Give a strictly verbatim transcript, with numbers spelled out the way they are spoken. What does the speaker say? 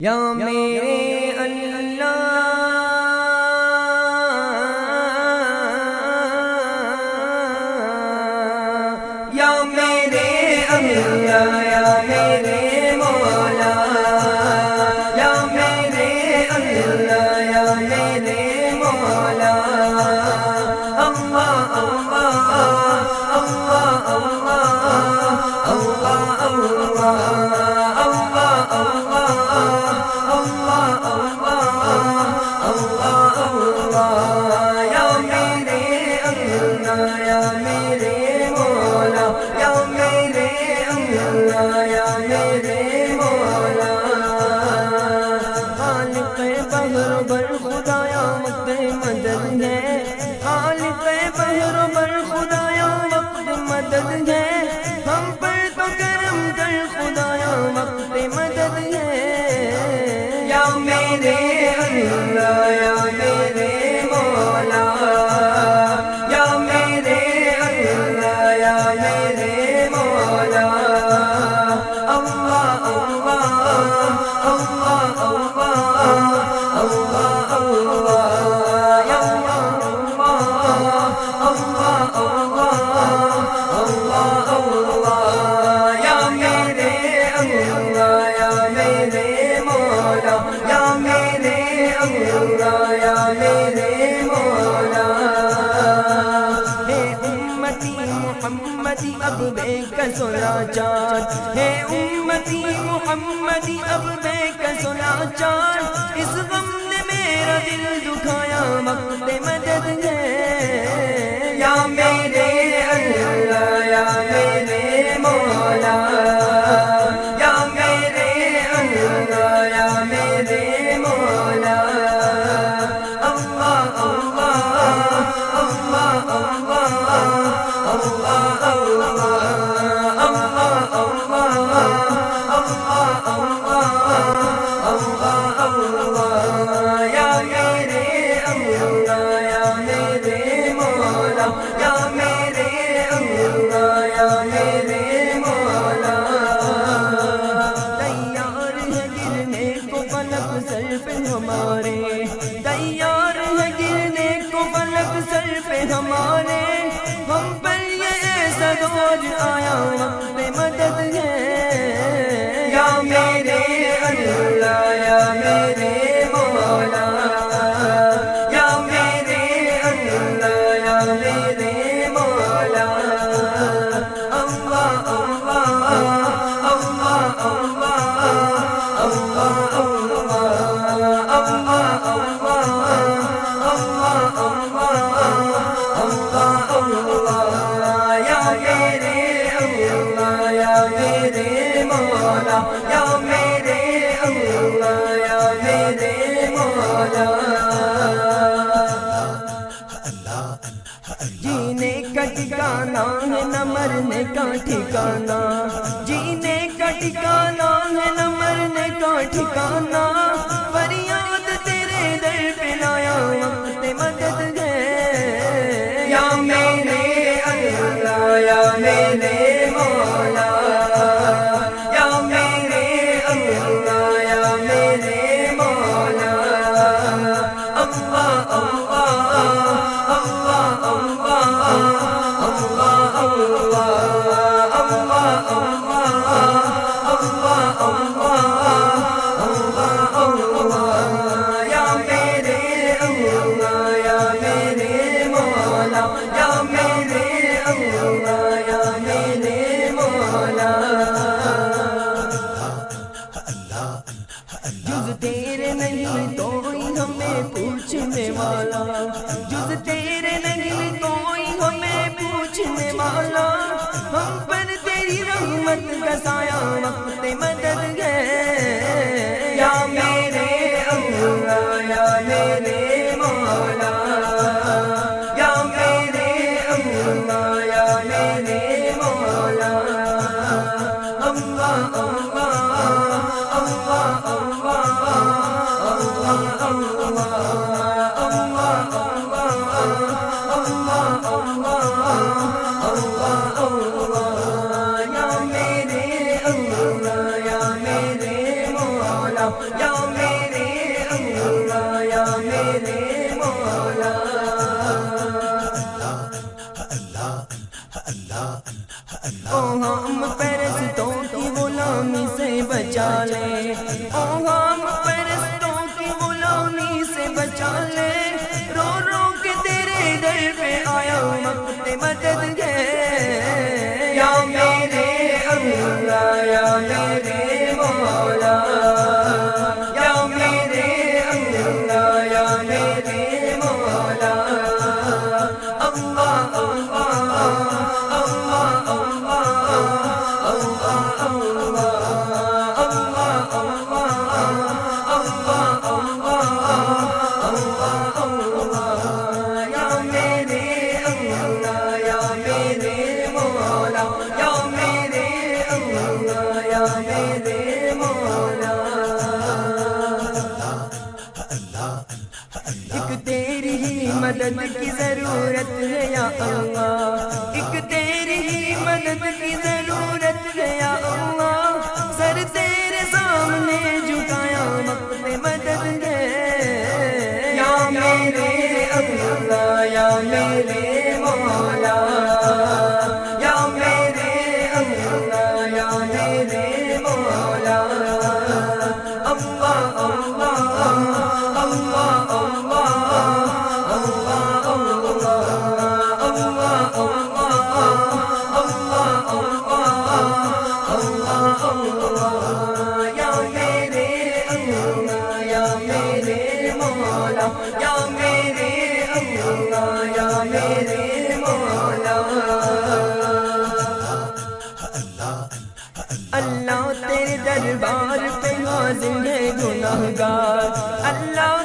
یا میرے اللہ یا میرے اللہ یا میرے مولا یا میرے اللہ یا میرے مولا اللہ اللہ اللہ اللہ اللہ یا میرے اللہ یا میرے مولا یا میرے اللہ یا میرے مولا خالق بحر بر خدایا وقت مدد ہے خالق بحر بر خدایا وقت مدد ہے ہم پر تو کرم کر خدایا وقت مدد ہے یا میرے اللہ یا میرے مولا یا میرے اللہ یا میرے مولا اللہ اللہ اللہ اللہ اللہ یا اللہ اللہ اللہ یا میرے اللہ یا میرے مولا یا میرے اللہ یا میرے مولا ہے امتی محمدی اب بے کسلا چار ہے امتی محمدی اب بے کسلا چار اس غم نے میرا دل دکھایا وقت مدد ہے یا میرے اللہ یا میرے مولا یا میرے اللہ یا میرے مولا اللہ اللہ اللہ اللہ اللہ یا میرے اللہ یا میرے مولا یا میرے اللہ یا میرے مولا تیار ہے گرنے کو فلک سر پہ ہمارے تیار ہے گرنے کو فلک سر پہ ہمارے ہم پر یہ ایسا دور آیا وقت مدد ہے یا میرے اللہ یا میرے مولا یا میرے اللہ یا میرے مولا اللہ اللہ اللہ اللہ یا میرے اللہ یا میرے مولا یا میرے اللہ یا میرے مولا جینے کا ٹھکانا ہے نہ مرنے کا ٹھکانا جینے کا ٹھکانا ہے نہ مرنے کا ٹھکانا فریاد تیرے در پہ لایا وقت مدد ہے یا میرے اللہ یا میرے مولا یا میرے اللہ یا میرے مولا اللہ اللہ اللہ اللہ اللہ یا میرے اللہ یا میرے مولا یا میرے اللہ یا میرے مولا جز تیرے نہیں کوئی ہمیں پوچھنے والا جز تیرے نہیں کوئی ہمیں پوچھنے والا ہم پر تیری رحمت کا سایہ وقت مدد ہے یا میرے اللہ یا میرے مولا یا میرے اللہ یا میرے مولا اللہ اللہ اللہ اللہ یا میرے اللہ یا میرے یا میرے اللہ یا میرے مولا او ہم پرستوں کی غلامی سے بچا لے او ہم پرستوں کی غلامی سے بچا لے رو رو کے تیرے در پہ آیا وقت مدد ہے یا میرے اللہ یا میرے مولا یا میرے اللہ یا میرے مولا اللہ اللہ ایک تیری ہی مدد کی ضرورت ہے یا اللہ ایک تیری ہی مدد کی ضرورت ہے یا اللہ سر تیرے سامنے جھکایا وقت مدد ہے یا میرے اللہ یا میرے مولا یا میرے اللہ یا میرے مولا اللہ یا میرے اللہ یا میرے مولا اللہ تیرے دربار پہ حاضر ہے گناہگار اللہ